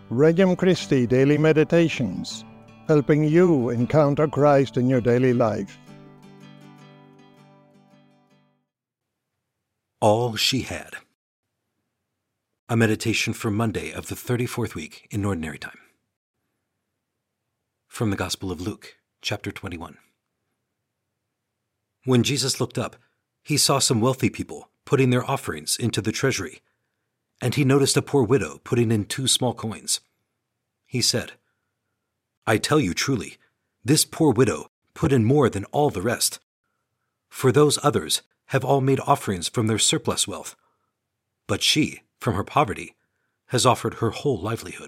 Regnum Christi Daily Meditations, helping you encounter Christ in your daily life. All She Had. A meditation for Monday of the 34th week in Ordinary Time. From the Gospel of Luke, chapter 21. When Jesus looked up, he saw some wealthy people putting their offerings into the treasury, and he noticed a poor widow putting in 2 small coins. He said, "I tell you truly, this poor widow put in more than all the rest. For those others have all made offerings from their surplus wealth, but she, from her poverty, has offered her whole livelihood."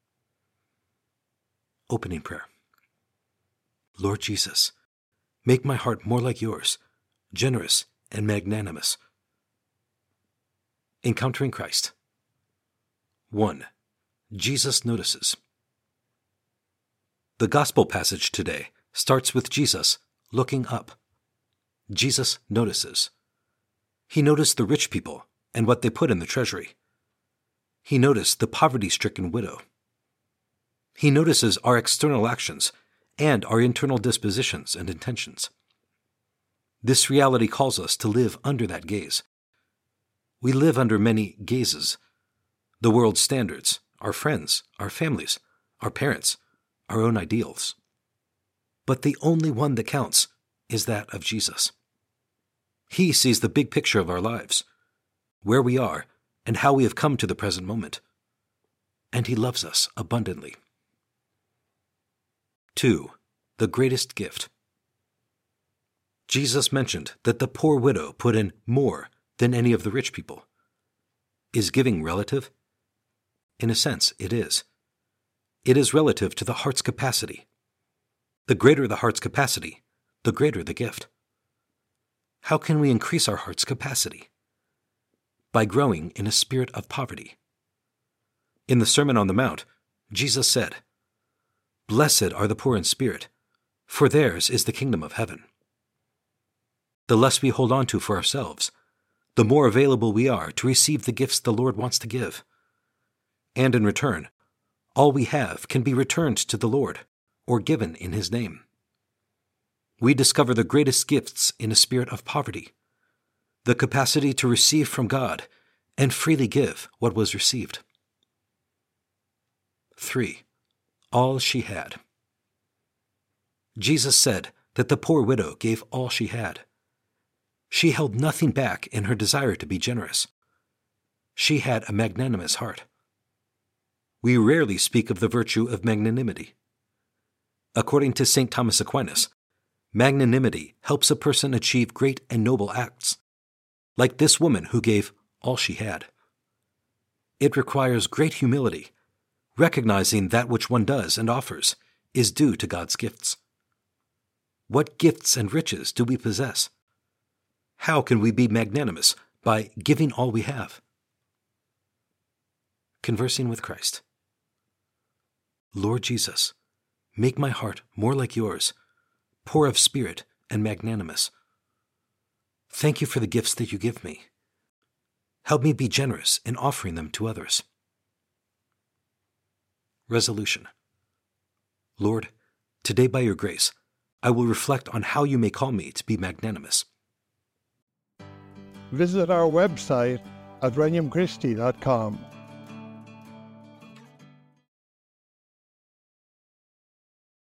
Opening Prayer. Lord Jesus, make my heart more like yours, generous and magnanimous. Encountering Christ. 1. Jesus notices. The Gospel passage today starts with Jesus looking up. Jesus notices. He noticed the rich people and what they put in the treasury. He noticed the poverty-stricken widow. He notices our external actions and our internal dispositions and intentions. This reality calls us to live under that gaze. We live under many gazes: the world's standards, our friends, our families, our parents, our own ideals. But the only one that counts is that of Jesus. He sees the big picture of our lives, where we are, and how we have come to the present moment. And he loves us abundantly. 2. The greatest gift. Jesus mentioned that the poor widow put in more than any of the rich people. Is giving relative? In a sense, it is. It is relative to the heart's capacity. The greater the heart's capacity, the greater the gift. How can we increase our heart's capacity? By growing in a spirit of poverty. In the Sermon on the Mount, Jesus said, "Blessed are the poor in spirit, for theirs is the kingdom of heaven." The less we hold on to for ourselves, the more available we are to receive the gifts the Lord wants to give. And in return, all we have can be returned to the Lord or given in His name. We discover the greatest gifts in a spirit of poverty, the capacity to receive from God and freely give what was received. 3. All she had. Jesus said that the poor widow gave all she had. She held nothing back in her desire to be generous. She had a magnanimous heart. We rarely speak of the virtue of magnanimity. According to St. Thomas Aquinas, magnanimity helps a person achieve great and noble acts, like this woman who gave all she had. It requires great humility, recognizing that which one does and offers is due to God's gifts. What gifts and riches do we possess? How can we be magnanimous by giving all we have? Conversing with Christ. Lord Jesus, make my heart more like yours, poor of spirit and magnanimous. Thank you for the gifts that you give me. Help me be generous in offering them to others. Resolution. Lord, today by your grace, I will reflect on how you may call me to be magnanimous. Visit our website at regnumchristi.com